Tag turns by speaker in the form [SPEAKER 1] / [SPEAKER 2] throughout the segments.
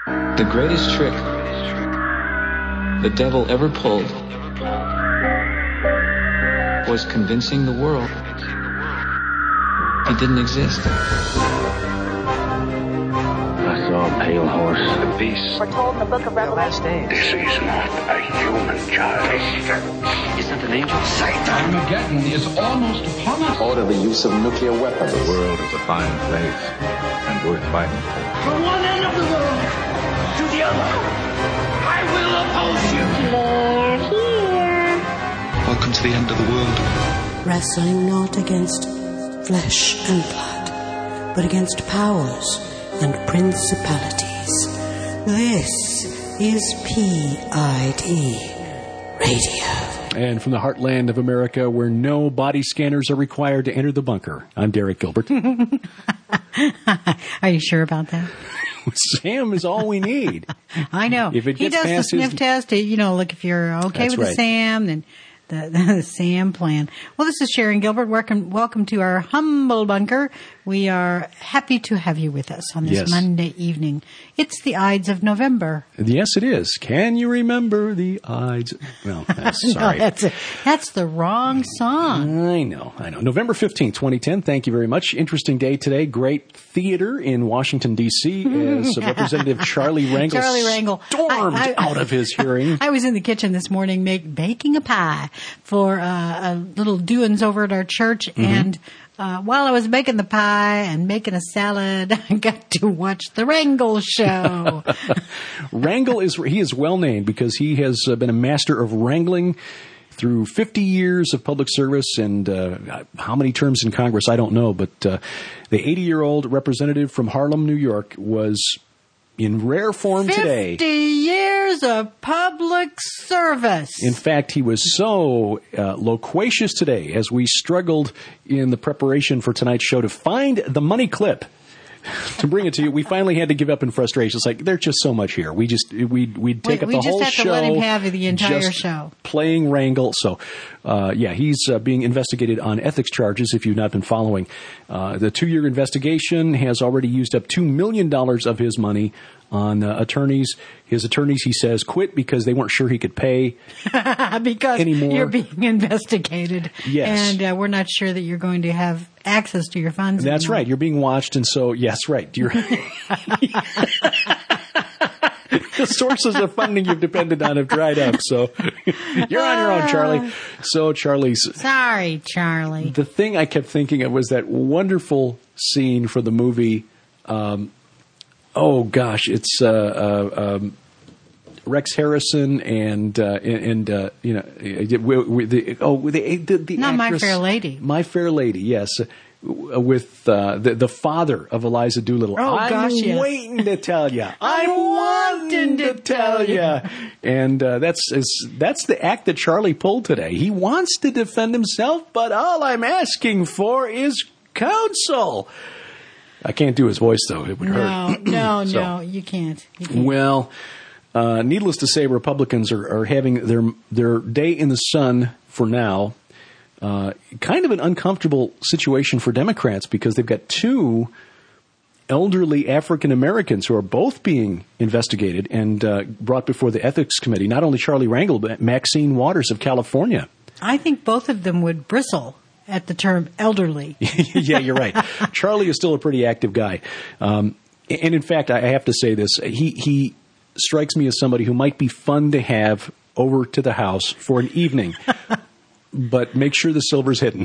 [SPEAKER 1] The greatest trick the devil ever pulled was convincing the world he didn't exist.
[SPEAKER 2] I saw a pale horse.
[SPEAKER 3] The beast.
[SPEAKER 4] We're told in the book of Revelation.
[SPEAKER 3] This is not a human child.
[SPEAKER 2] Isn't an angel?
[SPEAKER 5] Armageddon is almost upon us.
[SPEAKER 6] Order the use of nuclear weapons.
[SPEAKER 7] The world is a fine place and worth fighting for.
[SPEAKER 5] From one end of the world to the other, I will oppose you.
[SPEAKER 4] They're here.
[SPEAKER 1] Welcome to the end of the world.
[SPEAKER 8] Wrestling not against flesh and blood, but against powers and principalities. This is PID Radio.
[SPEAKER 9] And from the heartland of America, where no body scanners are required to enter the bunker, I'm Derek Gilbert.
[SPEAKER 10] Are you sure about that?
[SPEAKER 9] Sam is all we need.
[SPEAKER 10] I know.
[SPEAKER 9] If it
[SPEAKER 10] he
[SPEAKER 9] gets
[SPEAKER 10] does the
[SPEAKER 9] past
[SPEAKER 10] sniff test. Look, if you're okay
[SPEAKER 9] That's
[SPEAKER 10] with the
[SPEAKER 9] right.
[SPEAKER 10] SAM, then the SAM plan. Well, this is Sharon Gilbert. Welcome to our humble bunker. We are happy to have you with us on this
[SPEAKER 9] Yes.
[SPEAKER 10] Monday evening. It's the Ides of November.
[SPEAKER 9] Yes, it is. Can you remember the Ides? Well, sorry.
[SPEAKER 10] No, that's the wrong song.
[SPEAKER 9] I know. November 15th, 2010. Thank you very much. Interesting day today. Great theater in Washington, D.C. as Representative Charlie Rangel stormed out of his hearing.
[SPEAKER 10] I was in the kitchen this morning baking a pie for a little doings over at our church, and while I was making the pie and making a salad, I got to watch the Rangel show.
[SPEAKER 9] Rangel is well named because he has been a master of wrangling through 50 years of public service and how many terms in Congress, I don't know. But the 80-year-old representative from Harlem, New York, was in rare form
[SPEAKER 10] 50
[SPEAKER 9] today.
[SPEAKER 10] 50 years of public service.
[SPEAKER 9] In fact, he was so loquacious today as we struggled in the preparation for tonight's show to find the money clip to bring it to you. We finally had to give up in frustration. It's like, there's just so much here. We'd take up the whole show.
[SPEAKER 10] We just have to let him have the entire
[SPEAKER 9] just
[SPEAKER 10] show.
[SPEAKER 9] Playing Rangel. So, he's being investigated on ethics charges if you've not been following. The 2-year investigation has already used up $2 million of his money on attorneys. His attorneys, he says, quit because they weren't sure he could pay
[SPEAKER 10] because
[SPEAKER 9] anymore.
[SPEAKER 10] You're being investigated.
[SPEAKER 9] Yes.
[SPEAKER 10] And we're not sure that you're going to have access to your funds.
[SPEAKER 9] That's
[SPEAKER 10] anymore.
[SPEAKER 9] right. You're being watched, and so, yes, right. You're the sources of funding you've depended on have dried up, so you're on your own, Charlie. So,
[SPEAKER 10] Sorry, Charlie.
[SPEAKER 9] The thing I kept thinking of was that wonderful scene for the movie. It's Rex Harrison and the
[SPEAKER 10] Not My
[SPEAKER 9] actress,
[SPEAKER 10] Fair Lady.
[SPEAKER 9] My Fair Lady, yes, with the father of Eliza Doolittle.
[SPEAKER 10] Oh,
[SPEAKER 9] I'm
[SPEAKER 10] yes.
[SPEAKER 9] waiting to tell you. I'm wanting to tell you. And that's the act that Charlie pulled today. He wants to defend himself, but all I'm asking for is counsel. I can't do his voice, though. It would hurt.
[SPEAKER 10] No, you can't.
[SPEAKER 9] Well, needless to say, Republicans are having their day in the sun for now. Kind of an uncomfortable situation for Democrats because they've got 2 elderly African Americans who are both being investigated and brought before the Ethics Committee. Not only Charlie Rangel, but Maxine Waters of California.
[SPEAKER 10] I think both of them would bristle at the term elderly.
[SPEAKER 9] Yeah, you're right. Charlie is still a pretty active guy. And in fact, I have to say this. He strikes me as somebody who might be fun to have over to the house for an evening, but make sure the silver's hidden.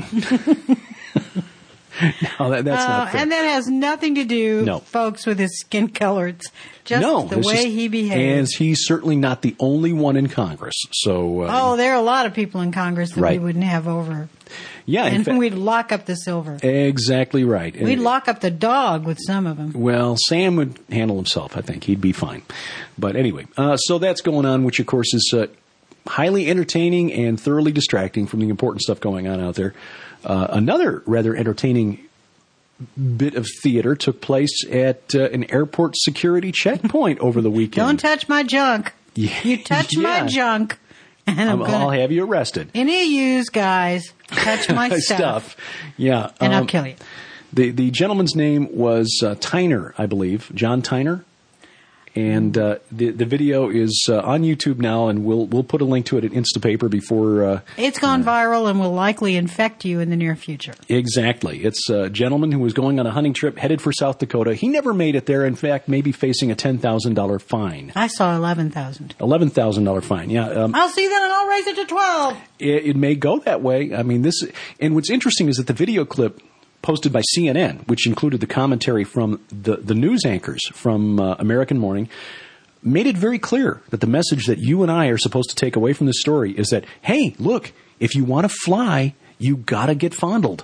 [SPEAKER 9] No, that's not fair.
[SPEAKER 10] And that has nothing to do, folks, with his skin color. It's just the way he behaves.
[SPEAKER 9] And he's certainly not the only one in Congress. So,
[SPEAKER 10] there are a lot of people in Congress that we wouldn't have over.
[SPEAKER 9] Yeah,
[SPEAKER 10] and we'd lock up the silver.
[SPEAKER 9] Exactly right.
[SPEAKER 10] We'd lock up the dog with some of them.
[SPEAKER 9] Well, Sam would handle himself, I think. He'd be fine. But anyway, so that's going on, which, of course, is highly entertaining and thoroughly distracting from the important stuff going on out there. Another rather entertaining bit of theater took place at an airport security checkpoint over the weekend.
[SPEAKER 10] Don't touch my junk.
[SPEAKER 9] Yeah.
[SPEAKER 10] You touch my junk. And
[SPEAKER 9] I'll have you arrested.
[SPEAKER 10] Any of yous guys touch my stuff.
[SPEAKER 9] Yeah.
[SPEAKER 10] And I'll kill you.
[SPEAKER 9] The gentleman's name was Tyner, I believe. John Tyner. And the video is on YouTube now, and we'll put a link to it at Instapaper before...
[SPEAKER 10] it's gone viral and will likely infect you in the near future.
[SPEAKER 9] Exactly. It's a gentleman who was going on a hunting trip, headed for South Dakota. He never made it there. In fact, maybe facing a $10,000 fine.
[SPEAKER 10] I saw $11,000.
[SPEAKER 9] $11,000 fine, yeah.
[SPEAKER 10] I'll see that and I'll raise it to 12.
[SPEAKER 9] It may go that way. I mean, and what's interesting is that the video clip posted by CNN, which included the commentary from the news anchors from American Morning, made it very clear that the message that you and I are supposed to take away from this story is that, hey, look, if you want to fly, you got to get fondled.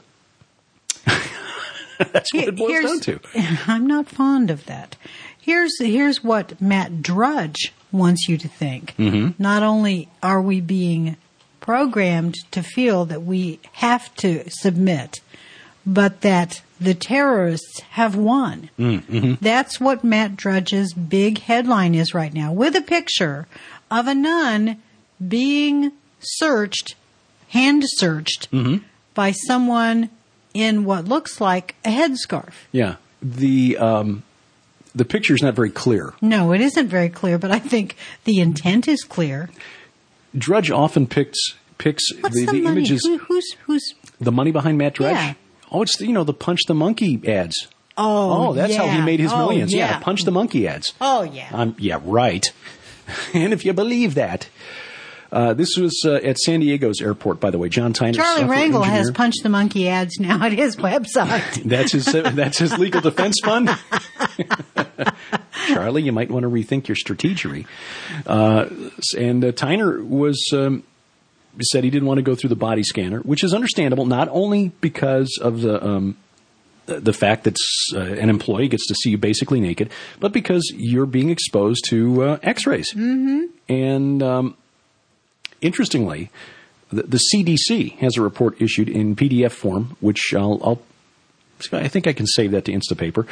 [SPEAKER 9] That's what it boils down to.
[SPEAKER 10] I'm not fond of that. Here's what Matt Drudge wants you to think. Mm-hmm. Not only are we being programmed to feel that we have to submit, but that the terrorists have won. Mm-hmm. That's what Matt Drudge's big headline is right now, with a picture of a nun being hand-searched by someone in what looks like a headscarf.
[SPEAKER 9] Yeah. The picture's not very clear.
[SPEAKER 10] No, it isn't very clear, but I think the intent is clear.
[SPEAKER 9] Drudge often picks the images.
[SPEAKER 10] Who's
[SPEAKER 9] the money behind Matt Drudge?
[SPEAKER 10] Yeah.
[SPEAKER 9] Oh, it's the Punch the Monkey ads. That's how he made his millions. Yeah, Punch the Monkey ads.
[SPEAKER 10] Oh, yeah.
[SPEAKER 9] Yeah, right. And if you believe that. This was at San Diego's airport, by the way. John Tyner.
[SPEAKER 10] Charlie Rangel has Punch the Monkey ads now at his website.
[SPEAKER 9] That's his legal defense fund. Charlie, you might want to rethink your strategery. And Tyner said he didn't want to go through the body scanner, which is understandable, not only because of the fact that an employee gets to see you basically naked, but because you're being exposed to X-rays. Mm-hmm. And interestingly, the CDC has a report issued in PDF form, which I think I can save that to Instapaper,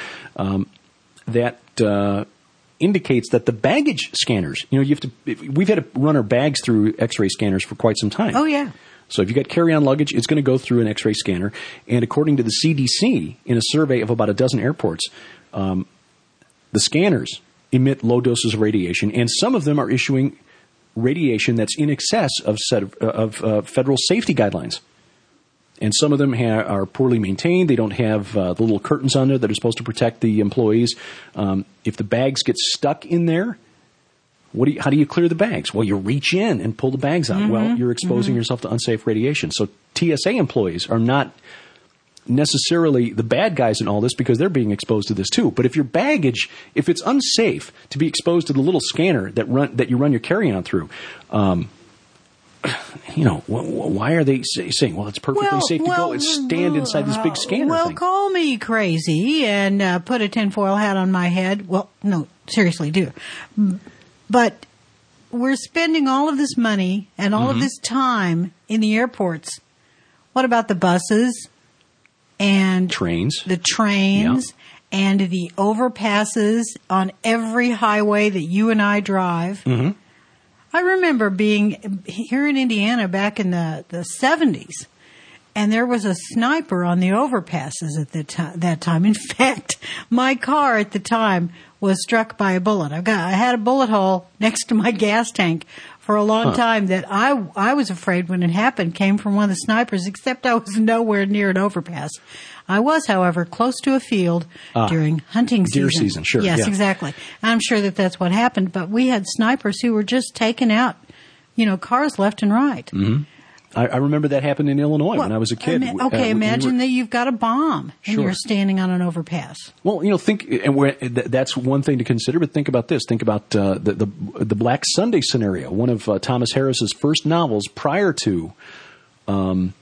[SPEAKER 9] that indicates that the baggage scanners, we've had to run our bags through X-ray scanners for quite some time.
[SPEAKER 10] Oh, yeah.
[SPEAKER 9] So if you got carry-on luggage, it's going to go through an X-ray scanner. And according to the CDC, in a survey of about a dozen airports, the scanners emit low doses of radiation, and some of them are issuing radiation that's in excess of federal safety guidelines. And some of them are poorly maintained. They don't have the little curtains on there that are supposed to protect the employees. If the bags get stuck in there, how do you clear the bags? Well, you reach in and pull the bags out. Mm-hmm. Well, you're exposing yourself to unsafe radiation. So TSA employees are not necessarily the bad guys in all this because they're being exposed to this too. But if your baggage, if it's unsafe to be exposed to the little scanner that you run your carry-on through, why are they saying, well, it's perfectly safe to go and stand inside this big scanner thing?
[SPEAKER 10] Call me crazy and put a tinfoil hat on my head. Well, no, seriously, do. But we're spending all of this money and all of this time in the airports. What about the buses and
[SPEAKER 9] trains?
[SPEAKER 10] The trains and the overpasses on every highway that you and I drive. Mm-hmm. I remember being here in Indiana back in the 70s, and there was a sniper on the overpasses at that time. In fact, my car at the time was struck by a bullet. I had a bullet hole next to my gas tank for a long time that I was afraid when it happened came from one of the snipers, except I was nowhere near an overpass. I was, however, close to a field during hunting season.
[SPEAKER 9] Deer season, sure.
[SPEAKER 10] Yes, exactly. I'm sure that's what happened, but we had snipers who were just taking out, cars left and right.
[SPEAKER 9] Mm-hmm. I remember that happened in Illinois when I was a kid.
[SPEAKER 10] Imagine that you've got a bomb and you're standing on an overpass.
[SPEAKER 9] Well, that's one thing to consider, but think about this. Think about the Black Sunday scenario, one of Thomas Harris's first novels prior to the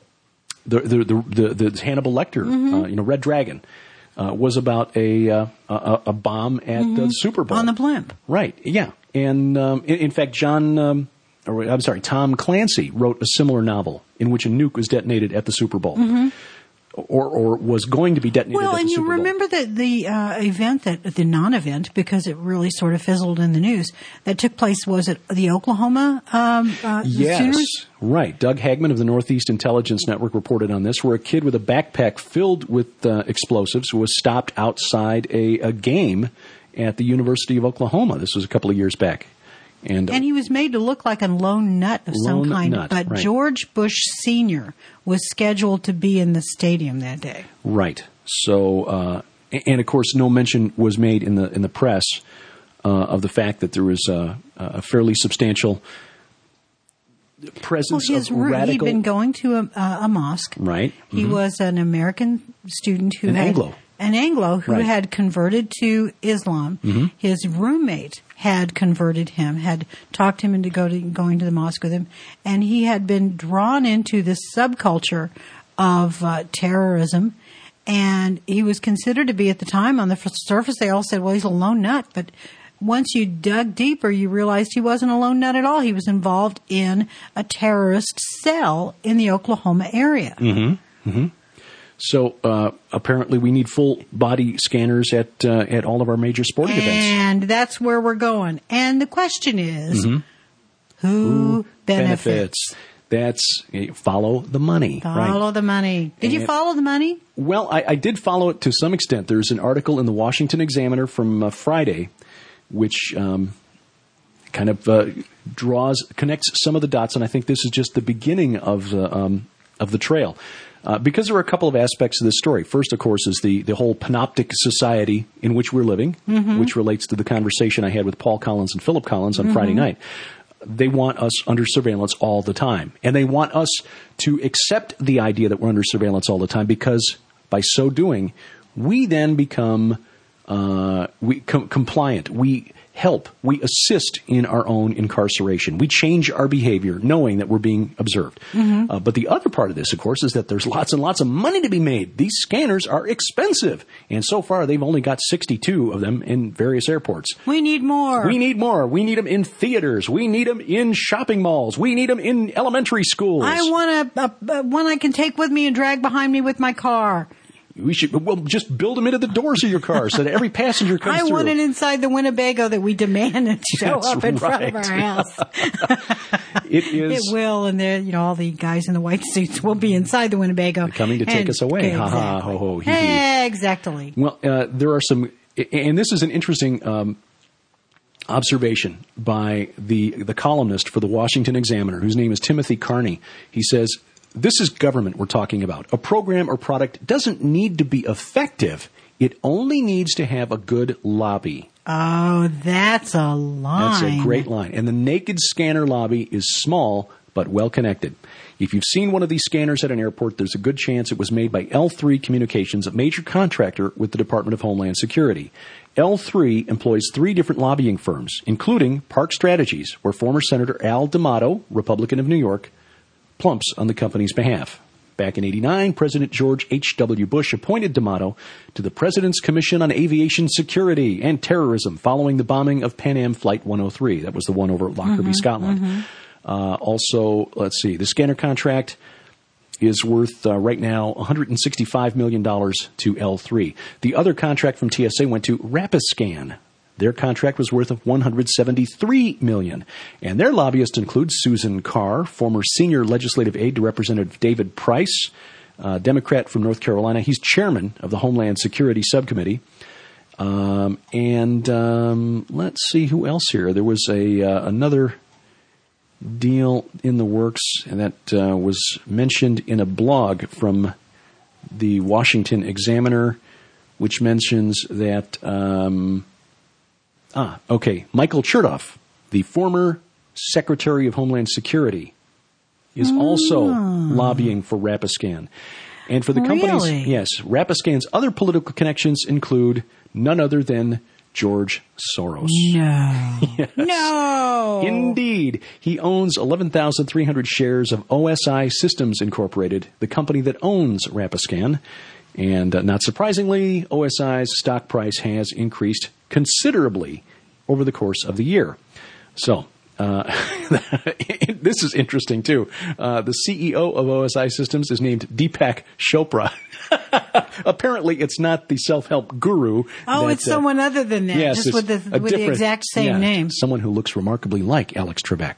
[SPEAKER 9] Hannibal Lecter, Red Dragon, was about a bomb at the Super Bowl.
[SPEAKER 10] On the blimp.
[SPEAKER 9] Right, yeah. And in fact, Tom Clancy wrote a similar novel in which a nuke was detonated at the Super Bowl, or was going to be detonated at the Super Bowl. Well, and you
[SPEAKER 10] remember the event, the non-event, because it really sort of fizzled in the news, that took place, was it the Oklahoma
[SPEAKER 9] yes,
[SPEAKER 10] Sooners?
[SPEAKER 9] Right. Doug Hagman of the Northeast Intelligence Network reported on this, where a kid with a backpack filled with explosives was stopped outside a game at the University of Oklahoma. This was a couple of years back. And
[SPEAKER 10] he was made to look like a lone nut of some kind. But
[SPEAKER 9] right.
[SPEAKER 10] George Bush Sr. was scheduled to be in the stadium that day.
[SPEAKER 9] Right. So, and of course, no mention was made in the press of the fact that there was a fairly substantial presence of radical.
[SPEAKER 10] He'd been going to a mosque.
[SPEAKER 9] Right. Mm-hmm.
[SPEAKER 10] He was an American student who
[SPEAKER 9] An
[SPEAKER 10] Anglo who
[SPEAKER 9] right.
[SPEAKER 10] had converted to Islam.
[SPEAKER 9] Mm-hmm.
[SPEAKER 10] His roommate had converted him, had talked him into going to the mosque with him, and he had been drawn into this subculture of terrorism. And he was considered to be, at the time, on the surface, they all said, well, he's a lone nut. But once you dug deeper, you realized he wasn't a lone nut at all. He was involved in a terrorist cell in the Oklahoma area.
[SPEAKER 9] Mm-hmm. Mm-hmm. So apparently we need full body scanners at all of our major sporting events.
[SPEAKER 10] And that's where we're going. And the question is, who benefits?
[SPEAKER 9] That's follow the money.
[SPEAKER 10] Follow the money. Did you follow the money?
[SPEAKER 9] Well, I did follow it to some extent. There's an article in the Washington Examiner from Friday, which kind of connects some of the dots, and I think this is just the beginning of the trail. Because there are a couple of aspects of this story. First, of course, is the whole panoptic society in which we're living, which relates to the conversation I had with Paul Collins and Philip Collins on Friday night. They want us under surveillance all the time. And they want us to accept the idea that we're under surveillance all the time, because by so doing, we then become compliant. We help. We assist in our own incarceration. We change our behavior knowing that we're being observed. But the other part of this, of course, is that there's lots and lots of money to be made. These scanners are expensive. And so far, they've only got 62 of them in various airports.
[SPEAKER 10] We need more.
[SPEAKER 9] We need more. We need them in theaters. We need them in shopping malls. We need them in elementary schools.
[SPEAKER 10] I want one I can take with me and drag behind me with my car.
[SPEAKER 9] We should just build them into the doors of your car so that every passenger comes through.
[SPEAKER 10] I want it inside the Winnebago that we demand to show up in front of our house.
[SPEAKER 9] It
[SPEAKER 10] will, and all the guys in the white suits will be inside the Winnebago.
[SPEAKER 9] They're coming to take us away.
[SPEAKER 10] Exactly.
[SPEAKER 9] Ha ha, ho ho, hee hee.
[SPEAKER 10] Exactly.
[SPEAKER 9] Well, there are some, and this is an interesting observation by the columnist for the Washington Examiner, whose name is Timothy Carney. He says, this is government we're talking about. A program or product doesn't need to be effective. It only needs to have a good lobby.
[SPEAKER 10] Oh, that's a line.
[SPEAKER 9] That's a great line. And the naked scanner lobby is small but well connected. If you've seen one of these scanners at an airport, there's a good chance it was made by L3 Communications, a major contractor with the Department of Homeland Security. L3 employs 3 different lobbying firms, including Park Strategies, where former Senator Al D'Amato, Republican of New York, plumps on the company's behalf. Back in '89, President George H.W. Bush appointed D'Amato to the President's Commission on Aviation Security and Terrorism following the bombing of Pan Am Flight 103. That was the one over Lockerbie, Scotland. Also, let's see, the scanner contract is worth right now $165 million to L3. The other contract from TSA went to Rapiscan. Their contract was worth of $173 million. And their lobbyists include Susan Carr, former senior legislative aide to Representative David Price, Democrat from North Carolina. He's chairman of the Homeland Security Subcommittee. Let's see who else here. There was another deal in the works, and that was mentioned in a blog from the Washington Examiner, which mentions that... Michael Chertoff, the former Secretary of Homeland Security, is also lobbying for Rapiscan. And for the companies, yes, Rapiscan's other political connections include none other than George Soros.
[SPEAKER 10] No.
[SPEAKER 9] Yes.
[SPEAKER 10] No.
[SPEAKER 9] Indeed. He owns 11,300 shares of OSI Systems Incorporated, the company that owns Rapiscan. And not surprisingly, OSI's stock price has increased considerably over the course of the year. So, this is interesting, too. The CEO of OSI Systems is named Deepak Chopra. Apparently, it's not the self-help guru.
[SPEAKER 10] Oh, it's someone other than that,
[SPEAKER 9] yes,
[SPEAKER 10] just with the exact same name.
[SPEAKER 9] Someone who looks remarkably like Alex Trebek.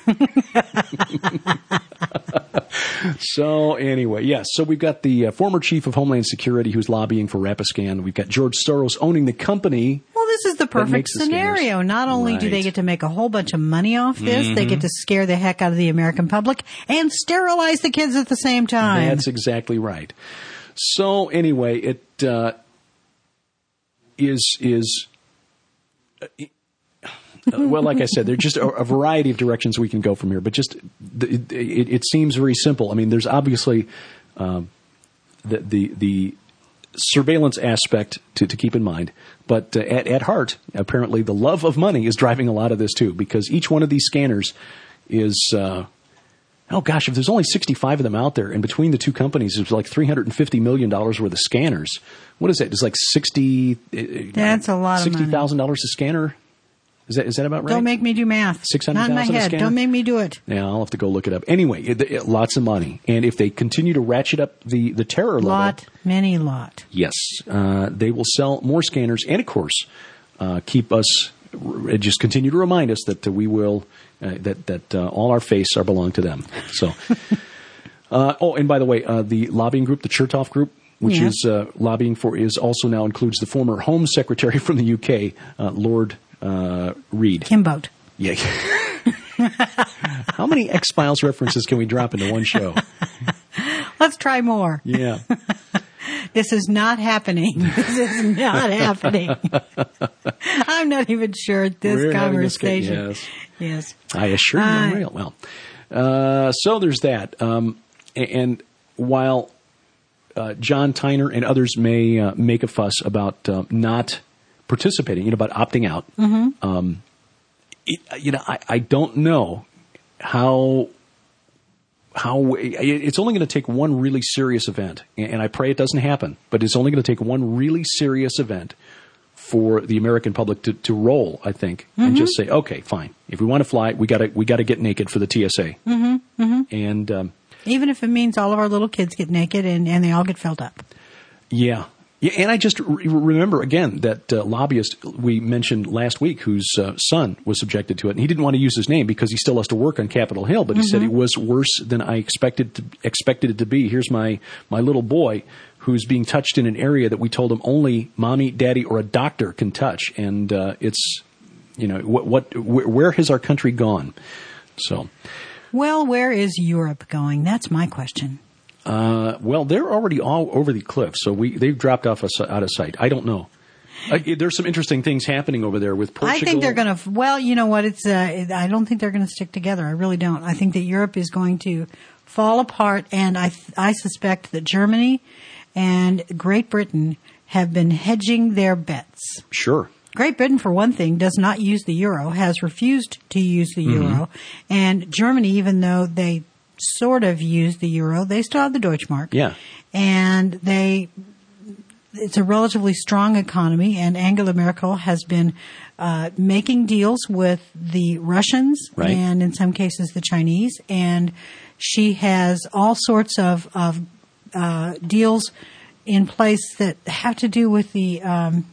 [SPEAKER 9] So anyway, yes. So we've got the former chief of Homeland Security who's lobbying for Rapiscan. We've got George Soros owning the company.
[SPEAKER 10] Well, this is the perfect
[SPEAKER 9] makes the
[SPEAKER 10] scenario.
[SPEAKER 9] scanners.
[SPEAKER 10] Not only do they
[SPEAKER 9] Right.
[SPEAKER 10] get to make a whole bunch of money off this, they get to scare the heck out of the American public and sterilize the kids at the same time.
[SPEAKER 9] That's exactly right. So anyway, it is well, like I said, there's just a variety of directions we can go from here. But just it seems very simple. I mean, there's obviously the surveillance aspect to keep in mind, but at heart, apparently, the love of money is driving a lot of this too. Because each one of these scanners is oh gosh, if there's only 65 of them out there, and between the two companies, it's like $350 million worth of scanners. What is that? It's like
[SPEAKER 10] That's a lot of money.
[SPEAKER 9] $60,000 a scanner. Is that about right?
[SPEAKER 10] Don't make me do math.
[SPEAKER 9] 600,000
[SPEAKER 10] Not in my
[SPEAKER 9] a
[SPEAKER 10] head.
[SPEAKER 9] scanner?
[SPEAKER 10] Don't make me do it.
[SPEAKER 9] Yeah, I'll have to go look it up. Anyway, lots of money, and if they continue to ratchet up the terror level,
[SPEAKER 10] Lot.
[SPEAKER 9] yes, they will sell more scanners, and of course, keep us. Just continue to remind us that we will that all our face are belong to them. So, and by the way, the lobbying group, the Chertoff Group, which is lobbying for, is also now includes the former Home Secretary from the UK, Lord Reid.
[SPEAKER 10] Kimboat.
[SPEAKER 9] Yeah. How many X-Files references can we drop into one show?
[SPEAKER 10] Let's try more.
[SPEAKER 9] Yeah.
[SPEAKER 10] This is not happening. This is not happening. I'm not even sure this
[SPEAKER 9] We're
[SPEAKER 10] conversation.
[SPEAKER 9] having this,
[SPEAKER 10] Yes.
[SPEAKER 9] I assure you I'm real. Well, so there's that. And while John Tyner and others may make a fuss about not participating, about opting out, I don't know how it's only going to take one really serious event, and I pray it doesn't happen, but it's only going to take one really serious event for the American public to roll, I think, and just say, okay, fine. If we want to fly, we got to get naked for the TSA. And
[SPEAKER 10] even if it means all of our little kids get naked and they all get filled up.
[SPEAKER 9] Yeah. Yeah, and I just remember, again, that lobbyist we mentioned last week whose son was subjected to it. And he didn't want to use his name because he still has to work on Capitol Hill, but he said it was worse than I expected it to be. Here's my little boy who's being touched in an area that we told him only mommy, daddy, or a doctor can touch. And it's, where has our country gone? So,
[SPEAKER 10] well, where is Europe going? That's my question.
[SPEAKER 9] Well, they're already all over the cliff, so they've dropped off out of sight. I don't know. There's some interesting things happening over there with Portugal.
[SPEAKER 10] I think they're going to. Well, you know what? I don't think they're going to stick together. I really don't. I think that Europe is going to fall apart, and I suspect that Germany and Great Britain have been hedging their bets.
[SPEAKER 9] Sure.
[SPEAKER 10] Great Britain, for one thing, does not use the euro, has refused to use the euro, and Germany, even though they sort of use the euro, they still have the Deutschmark.
[SPEAKER 9] Yeah.
[SPEAKER 10] And it's a relatively strong economy, and Angela Merkel has been making deals with the Russians and in some cases the Chinese, and she has all sorts of deals in place that have to do with the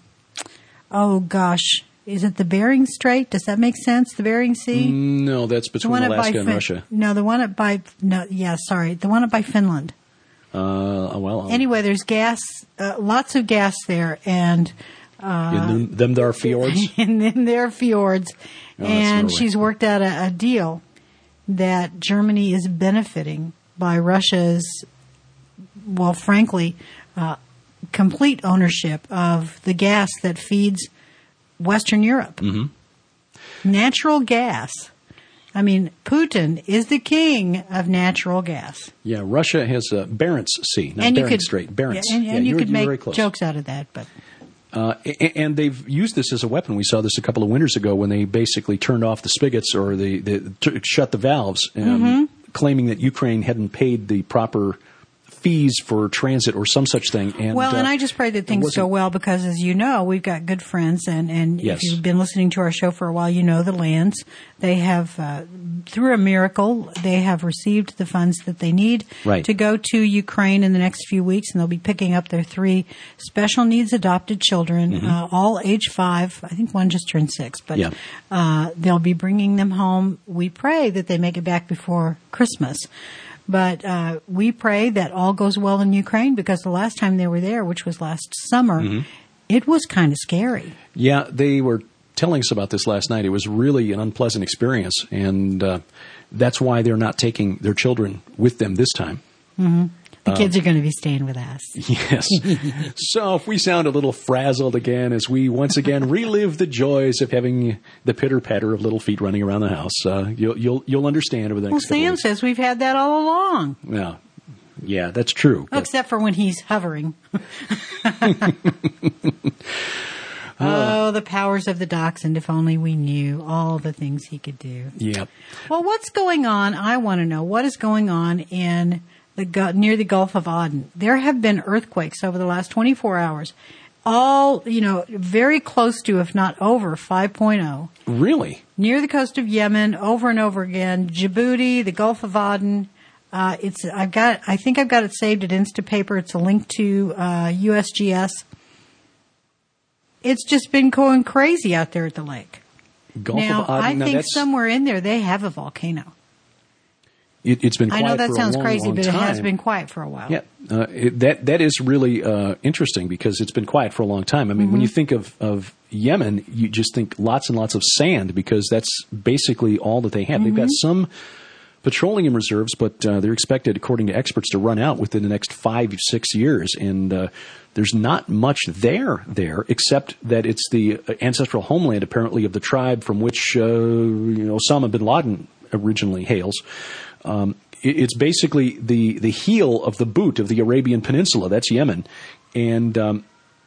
[SPEAKER 10] is it the Bering Strait? Does that make sense? The Bering Sea?
[SPEAKER 9] No, that's between Alaska and Russia.
[SPEAKER 10] No, the one by Finland. Anyway, there's gas, lots of gas there, and
[SPEAKER 9] in them there are fjords.
[SPEAKER 10] And then there are fjords, and she's worked out a deal that Germany is benefiting by Russia's, well, frankly, complete ownership of the gas that feeds Western Europe. Natural gas. I mean, Putin is the king of natural gas.
[SPEAKER 9] Yeah, Russia has Barents Sea, not Bering Strait. Barents.
[SPEAKER 10] Yeah, and you could make jokes out of that, but.
[SPEAKER 9] And they've used this as a weapon. We saw this a couple of winters ago when they basically turned off the spigots or they shut the valves, claiming that Ukraine hadn't paid the proper fees for transit or some such thing. And
[SPEAKER 10] I just pray that things go well because, as you know, we've got good friends, and
[SPEAKER 9] yes.
[SPEAKER 10] If you've been listening to our show for a while, you know the Lands. They have, through a miracle, they have received the funds that they need to go to Ukraine in the next few weeks, and they'll be picking up their 3 special needs adopted children, all age 5. I think one just turned 6, but they'll be bringing them home. We pray that they make it back before Christmas. But we pray that all goes well in Ukraine because the last time they were there, which was last summer, It was kind of scary.
[SPEAKER 9] Yeah, they were telling us about this last night. It was really an unpleasant experience, and that's why they're not taking their children with them this time.
[SPEAKER 10] Mm-hmm. The kids are going to be staying with us.
[SPEAKER 9] Yes. So if we sound a little frazzled again as we once again relive the joys of having the pitter-patter of little feet running around the house, you'll understand over the next couple
[SPEAKER 10] Sam
[SPEAKER 9] weeks.
[SPEAKER 10] says we've had that all along.
[SPEAKER 9] Yeah, that's true.
[SPEAKER 10] Except for when he's hovering. Oh, the powers of the dachshund, if only we knew all the things he could do.
[SPEAKER 9] Yep.
[SPEAKER 10] Well, what's going on? I want to know. What is going on in near the Gulf of Aden? There have been earthquakes over the last 24 hours. All, very close to, if not over, 5.0.
[SPEAKER 9] Really?
[SPEAKER 10] Near the coast of Yemen, over and over again. Djibouti, the Gulf of Aden. I think I've got it saved at Instapaper. It's a link to USGS. It's just been going crazy out there at the lake.
[SPEAKER 9] Gulf of Aden.
[SPEAKER 10] I think somewhere in there they have a volcano.
[SPEAKER 9] It's been quiet for a long, long time.
[SPEAKER 10] I know that sounds crazy, but it has been quiet for a while.
[SPEAKER 9] Yeah, that is really interesting because it's been quiet for a long time. I mean, when you think of Yemen, you just think lots and lots of sand because that's basically all that they have. They've got some petroleum reserves, but they're expected, according to experts, to run out within the next 5-6 years. And there's not much there, except that it's the ancestral homeland, apparently, of the tribe from which Osama bin Laden originally hails. It's basically the heel of the boot of the Arabian Peninsula. That's Yemen. And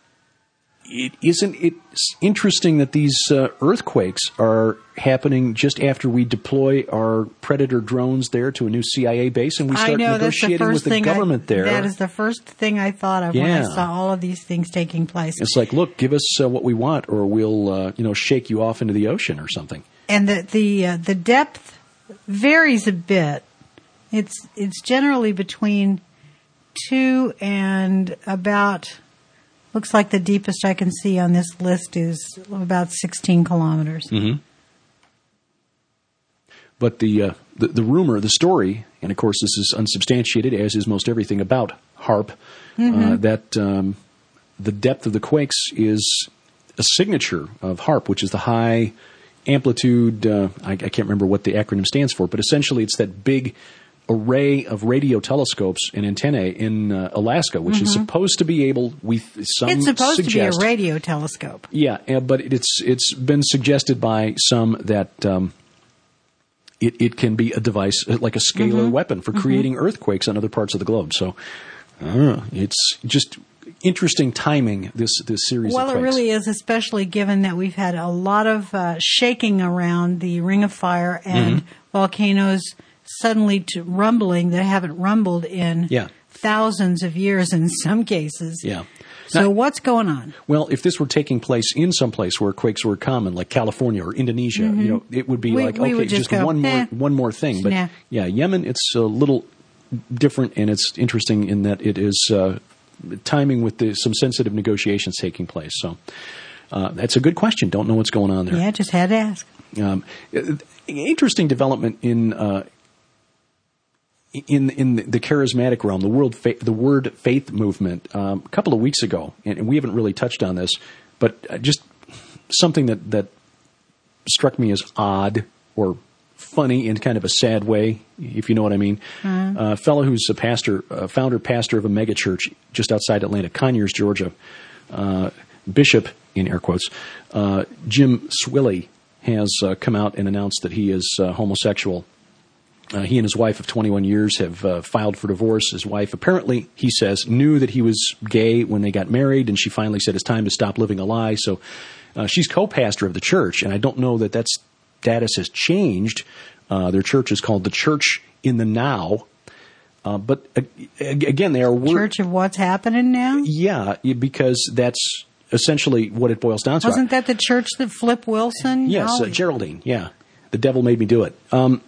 [SPEAKER 9] it's interesting that these earthquakes are happening just after we deploy our Predator drones there to a new CIA base and we start negotiating with the government there.
[SPEAKER 10] That is the first thing I thought of when I saw all of these things taking place.
[SPEAKER 9] It's like, look, give us what we want or we'll shake you off into the ocean or something.
[SPEAKER 10] And the depth varies a bit. It's generally between 2 and about, looks like the deepest I can see on this list is about 16 kilometers. Mm-hmm. But
[SPEAKER 9] the rumor, the story, and of course this is unsubstantiated, as is most everything about HAARP, that the depth of the quakes is a signature of HAARP, which is the high amplitude, I can't remember what the acronym stands for, but essentially it's that big array of radio telescopes and antennae in Alaska, which is supposed to be able,
[SPEAKER 10] it's supposed to be a radio telescope.
[SPEAKER 9] Yeah, but it's been suggested by some that it can be a device, like a scalar weapon for creating earthquakes on other parts of the globe. So it's just interesting timing, this series of quakes.
[SPEAKER 10] Well, it really is, especially given that we've had a lot of shaking around the Ring of Fire and volcanoes suddenly rumbling that haven't rumbled in thousands of years in some cases.
[SPEAKER 9] Yeah.
[SPEAKER 10] So
[SPEAKER 9] now,
[SPEAKER 10] what's going on?
[SPEAKER 9] Well, if this were taking place in some place where quakes were common, like California or Indonesia, it would be just
[SPEAKER 10] go,
[SPEAKER 9] one more thing. But Yemen, it's a little different, and it's interesting in that it is timing with some sensitive negotiations taking place. So that's a good question. Don't know what's going on there.
[SPEAKER 10] Yeah, just had to ask.
[SPEAKER 9] Interesting development in the charismatic realm, the word faith movement. A couple of weeks ago, and we haven't really touched on this, but just something that struck me as odd or funny in kind of a sad way, if you know what I mean. A fellow who's a pastor, founder pastor of a mega church just outside Atlanta, Conyers, Georgia, Bishop, in air quotes, Jim Swilley, has come out and announced that he is homosexual. He and his wife of 21 years have filed for divorce. His wife apparently, he says, knew that he was gay when they got married, and she finally said it's time to stop living a lie. So she's co-pastor of the church, and I don't know that status has changed. Their church is called the Church in the Now. But again, they are...
[SPEAKER 10] Church of what's happening now?
[SPEAKER 9] Yeah, because that's essentially what it boils down to.
[SPEAKER 10] Wasn't that the church that Flip Wilson?
[SPEAKER 9] Yes, Geraldine, yeah. The devil made me do it.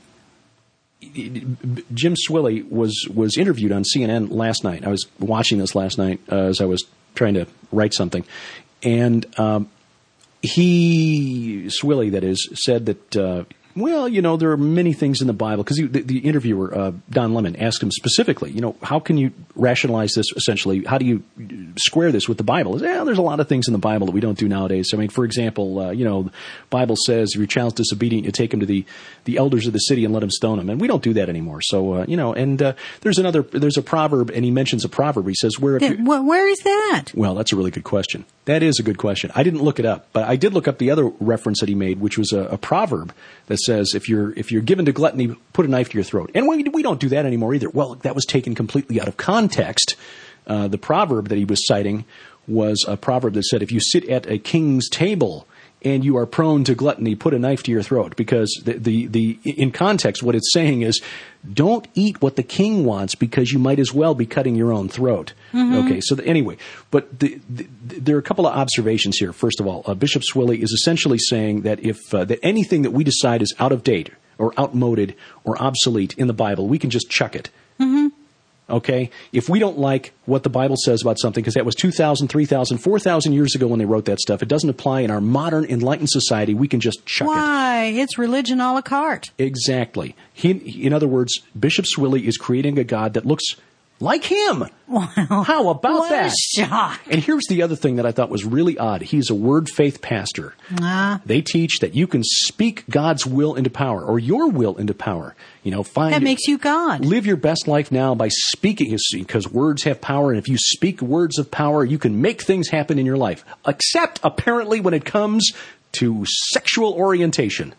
[SPEAKER 9] Jim Swilley was interviewed on CNN last night. I was watching this last night as I was trying to write something. And Swilley, that is, said that Well, there are many things in the Bible, because the interviewer, Don Lemon, asked him specifically, how can you rationalize this essentially? How do you square this with the Bible? There's a lot of things in the Bible that we don't do nowadays. I mean, for example, the Bible says if your child's disobedient, you take him to the elders of the city and let him stone him. And we don't do that anymore. So, there's a proverb, and he mentions a proverb. He says, where
[SPEAKER 10] is that?
[SPEAKER 9] Well, that's a really good question. That is a good question. I didn't look it up, but I did look up the other reference that he made, which was a proverb that says, if you're given to gluttony, put a knife to your throat. And we don't do that anymore either. Well, that was taken completely out of context. The proverb that he was citing was a proverb that said, if you sit at a king's table and you are prone to gluttony, put a knife to your throat. Because in context, what it's saying is, don't eat what the king wants, because you might as well be cutting your own throat. Mm-hmm. Okay, so anyway, but there are a couple of observations here. First of all, Bishop Swilly is essentially saying that if that anything that we decide is out of date or outmoded or obsolete in the Bible, we can just chuck it. Mm-hmm. Okay? If we don't like what the Bible says about something, because that was 2,000, 3,000, 4,000 years ago when they wrote that stuff, it doesn't apply in our modern enlightened society, we can just chuck it.
[SPEAKER 10] Why? It's religion a la carte.
[SPEAKER 9] Exactly. In other words, Bishop Swilly is creating a God that looks like him.
[SPEAKER 10] Wow.
[SPEAKER 9] How about
[SPEAKER 10] what
[SPEAKER 9] that?
[SPEAKER 10] A shock.
[SPEAKER 9] And here's the other thing that I thought was really odd. He's a word faith pastor. They teach that you can speak God's will into power, or your will into power. That
[SPEAKER 10] makes you God.
[SPEAKER 9] Live your best life now by speaking, because words have power, and if you speak words of power, you can make things happen in your life. Except, apparently, when it comes to sexual orientation.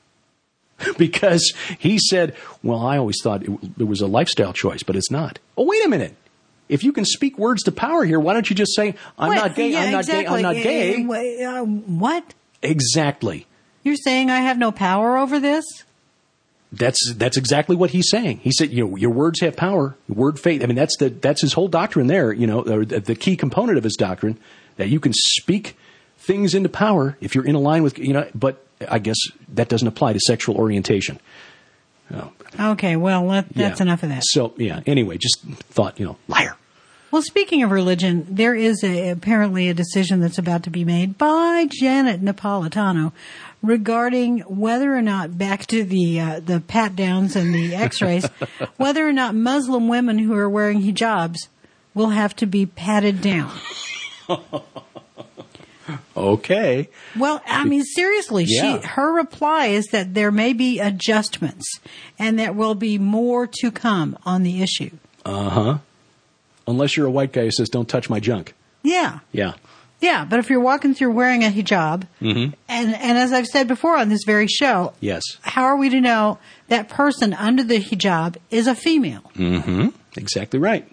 [SPEAKER 9] Because he said, well, I always thought it was a lifestyle choice, but it's not. Oh, wait a minute. If you can speak words to power here, why don't you just say, I'm not gay, I'm not gay, I'm not gay.
[SPEAKER 10] What?
[SPEAKER 9] Exactly.
[SPEAKER 10] You're saying I have no power over this?
[SPEAKER 9] That's exactly what he's saying. He said, your words have power, word faith. I mean, that's his whole doctrine there, or the key component of his doctrine, that you can speak things into power if you're in a line with, but I guess that doesn't apply to sexual orientation.
[SPEAKER 10] Okay, well, that's enough of that.
[SPEAKER 9] So, anyway, just thought, liar.
[SPEAKER 10] Well, speaking of religion, there is apparently a decision that's about to be made by Janet Napolitano regarding whether or not, back to the pat-downs and the x-rays, whether or not Muslim women who are wearing hijabs will have to be patted down.
[SPEAKER 9] Okay.
[SPEAKER 10] Well, I mean, seriously, her reply is that there may be adjustments and there will be more to come on the issue.
[SPEAKER 9] Uh-huh. Unless you're a white guy who says, don't touch my junk.
[SPEAKER 10] Yeah.
[SPEAKER 9] Yeah.
[SPEAKER 10] Yeah, but if you're walking through wearing a hijab, and as I've said before on this very show,
[SPEAKER 9] yes, how
[SPEAKER 10] are we to know that person under the hijab is a female?
[SPEAKER 9] Mm-hmm. Exactly right.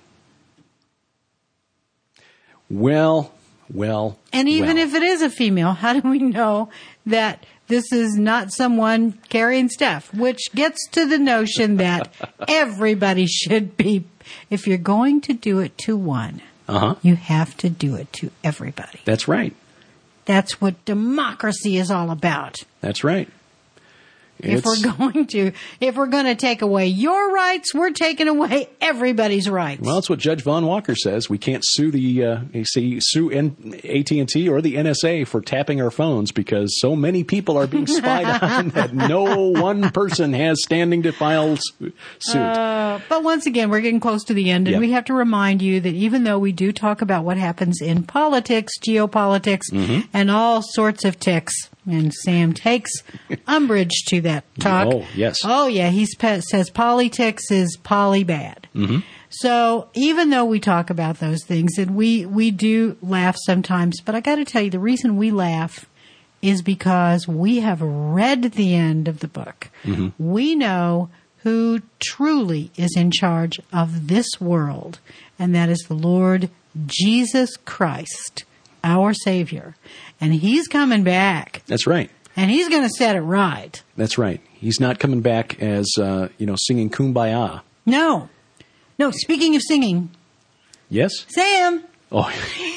[SPEAKER 9] Well.
[SPEAKER 10] And even if it is a female, how do we know that this is not someone carrying stuff? Which gets to the notion that everybody should be, if you're going to do it to one, you have to do it to everybody.
[SPEAKER 9] That's right.
[SPEAKER 10] That's what democracy is all about. That's right. If we're going to take away your rights, we're taking away everybody's rights.
[SPEAKER 9] Well, that's what Judge Von Walker says. We can't sue sue AT&T or the NSA for tapping our phones because so many people are being spied on that no one person has standing to file suit.
[SPEAKER 10] But once again, we're getting close to the end, and we have to remind you that even though we do talk about what happens in politics, geopolitics, and all sorts of ticks, and Sam takes umbrage to that talk.
[SPEAKER 9] Oh, yes.
[SPEAKER 10] Oh, yeah. He says politics is poly bad. So even though we talk about those things, and we do laugh sometimes, but I got to tell you, the reason we laugh is because we have read the end of the book. We know who truly is in charge of this world, and that is the Lord Jesus Christ, our Savior. And He's coming back.
[SPEAKER 9] That's right.
[SPEAKER 10] And He's going to set it right.
[SPEAKER 9] That's right. He's not coming back as, singing Kumbaya.
[SPEAKER 10] No. No, speaking of singing.
[SPEAKER 9] Yes?
[SPEAKER 10] Sam.
[SPEAKER 9] Oh.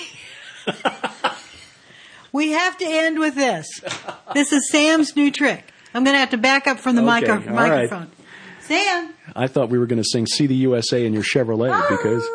[SPEAKER 10] We have to end with this. This is Sam's new trick. I'm going to have to back up from the microphone.
[SPEAKER 9] Right.
[SPEAKER 10] Sam.
[SPEAKER 9] I thought we were going to sing See the USA in your Chevrolet because...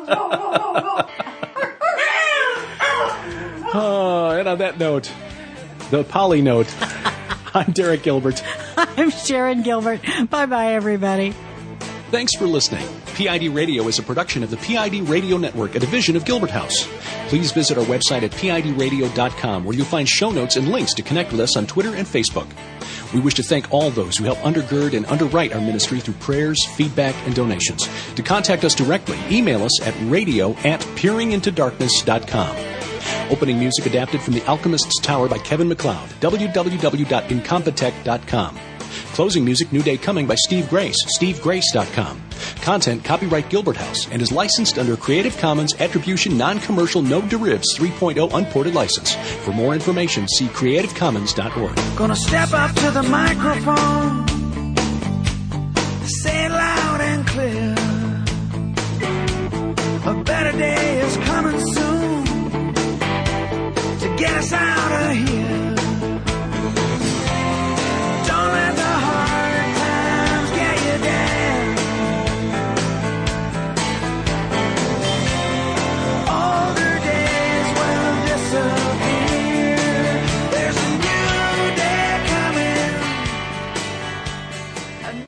[SPEAKER 9] And on that note, the Polly note, I'm Derek Gilbert.
[SPEAKER 10] I'm Sharon Gilbert. Bye-bye, everybody.
[SPEAKER 9] Thanks for listening. PID Radio is a production of the PID Radio Network, a division of Gilbert House. Please visit our website at pidradio.com, where you'll find show notes and links to connect with us on Twitter and Facebook. We wish to thank all those who help undergird and underwrite our ministry through prayers, feedback, and donations. To contact us directly, email us at radio@peeringintodarkness.com. Opening music adapted from The Alchemist's Tower by Kevin MacLeod, www.incompetech.com. Closing music, New Day Coming by Steve Grace, stevegrace.com. Content, copyright Gilbert House, and is licensed under Creative Commons Attribution Non-Commercial No Derivatives 3.0 Unported License. For more information, see creativecommons.org.
[SPEAKER 5] Gonna step up to the microphone